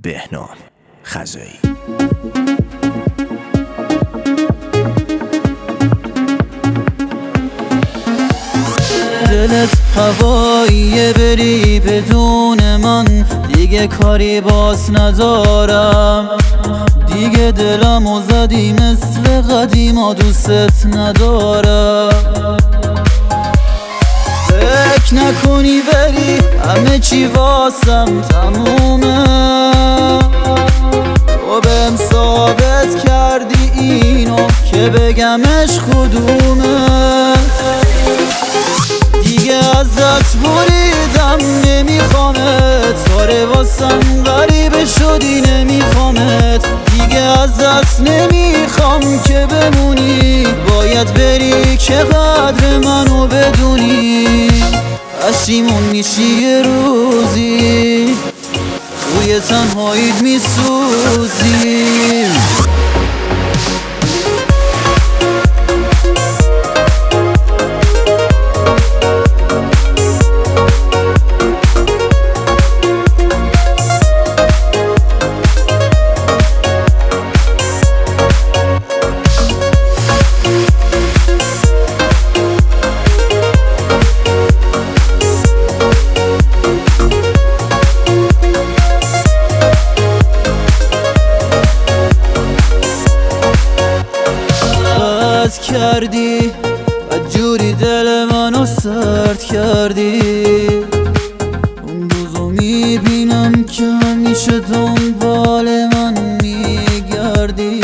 بهنام خزایی. دلت هواییه بری بدون من، دیگه کاری باز ندارم. دیگه دلمو زدی مثل قدیما، دوست ندارم. فکر نکنی بری همه چی واسم تمومه، تو بهم ثابت کردی اینو که بگمش کدومه. دیگه ازت بریدم نمیخوامت، آره واسم غریبه شدی نمیخوامت. دیگه ازت نمیخوام که بمونی، باید بری که قدر منو بدونی. پشیمون میشی یه روزی، توی تنهاییت میسوزی. کردی و جوری دل منو سرد کردی. اون روزو میبینم که همیشه دنبال من میگردی.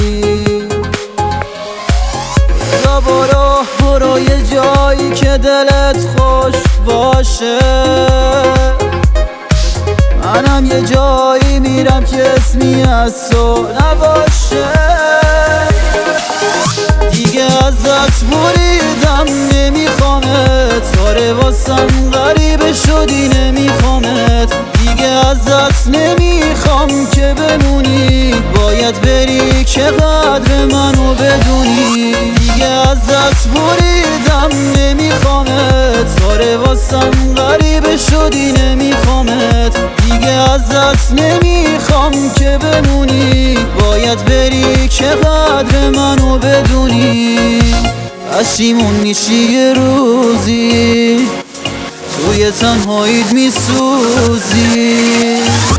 برو یه جایی که دلت خوش باشه، منم یه جایی میرم که اسمی از تو نباشه. دیگه ازت بریدم نمیخوامت، آره واسم غریبه شدی نمیخوامت. دیگه ازت نمیخوام که بمونی، باید بری که قدر منو بدونی. دیگه ازت بریدم نمیخوامت، آره واسم غریبه شدی نمیخوامت. دیگه ازت نمیخوام که بمونی، باید بری که قدر منو بدونی. پشیمون میشی یه روزی، توی تنهاییت میسوزی.